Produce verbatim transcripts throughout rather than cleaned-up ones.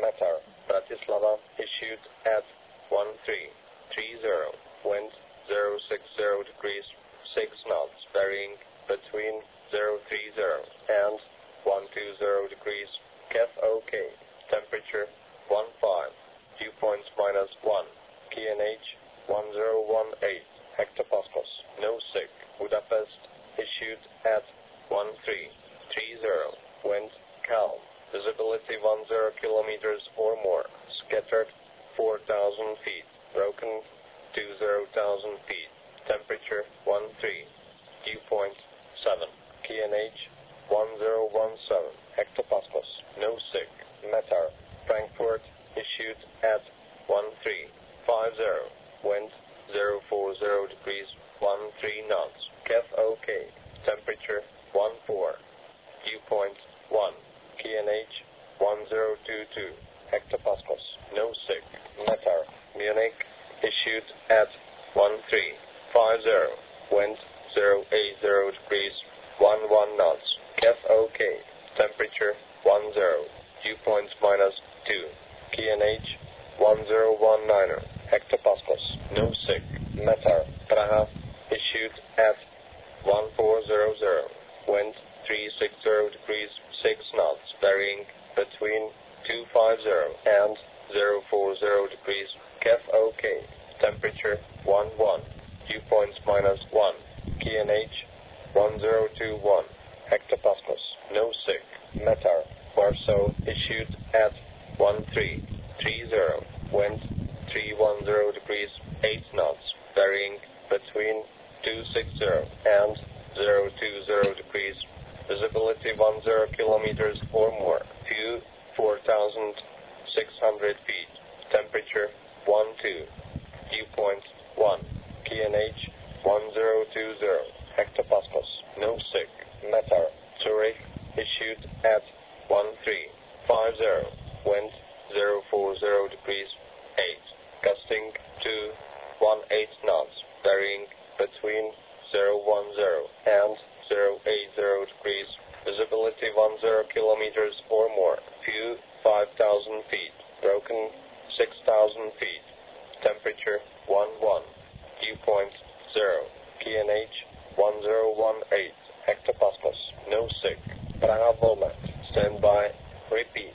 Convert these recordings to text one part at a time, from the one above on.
Metar, Bratislava, issued at one three three zero, wind zero six zero degrees six knots, varying between zero three zero and one two zero degrees, K F O K, temperature one five, dew points minus one, K N H one zero one eight hectopascals, no sig, Budapest, issued at one three three zero, wind calm, visibility ten kilometers or more, scattered four thousand feet, broken two thousand feet, temperature one three, dew point seven, K N H one zero one seven hectopascals, no sig, Metar, Frankfurt, issued at one three five zero, wind zero four zero degrees one three knots, K F O K, temperature one four, dew point one, K N H one zero two two hectopascals, no sig, Metar, Munich, issued at one three five zero, wind zero eight zero degrees one one knots, K F O K, temperature one zero, dew points minus two, K N H one zero one nine hectopascals, no sig, Metar, Praha, issued at one four zero zero, wind three six zero degrees six knots, varying between two five zero and zero four zero degrees, K F O K, temperature one one, dew points minus one, K N H one zero two one hectopascals, no sig, Metar, Warsaw, issued at one three three zero, wind three one zero degrees eight knots, varying between two six zero and zero two zero degrees, visibility ten kilometers or more, view four thousand six hundred feet, temperature one two, dew point one, K N H one zero two zero hectopascals, no sig, Metar, Zurich, issued at one three five zero, wind zero four zero degrees eight, gusting to one eight knots, varying between zero one zero and zero eight zero degrees, visibility ten kilometers or more, view five thousand feet, broken six thousand feet, temperature one one, dew point zero, K N H one zero one eight hectopascals, no sig, Praha Volmet, stand by, repeat,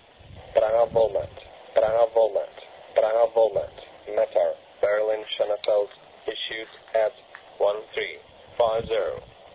Praha Volmet, Praha Volmet, Praha Volmet, Metar, Berlin Schönefeld, issued at one three five zero.